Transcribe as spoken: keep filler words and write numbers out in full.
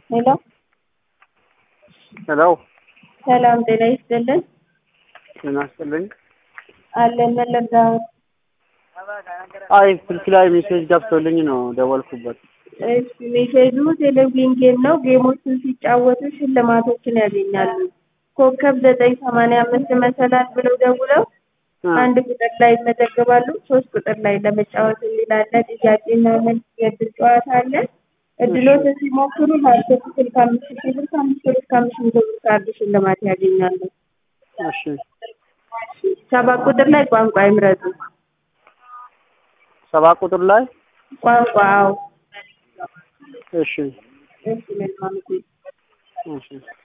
ሄሎ ሄሎ ሰላም ጤና ይስጥልን። ጤና ይስጥልኝ። አለን መለጋው አይ ስልክ ላይ ሜሴጅ ገብቶልኝ ነው ደወልኩበት። እሺ ሜሴጁ ቴሌቪዥን ጌም ነው። ጌሞችን ሲጫወቱ ሽልማቶችን ያገኛሉ። ኮከብ ዘጠኝ ሰማንያ አምስት መሰላል ብለው ደውለው አንድ ቁጥር ላይ ይመዘገባሉ። ሶስት ቁጥር ላይ ለመጫወት እንዲላለ ጥያቄና መልስ የእድል ጨዋታ አለ። እድሎች ሲሞክሩ ላፕቶፕ ስልክ አምስት ሺህ ብር ከአምስት ብር እስከ አምስት መቶ ብር ካርድ ሽልማት ያገኛሉ። እሺ ሰባት ቁጥር ላይ ቋንቋ ይምረጡ። ሰባት ቁጥር ላይ ቋንቋው እሺ እሺ መልካም። እሺ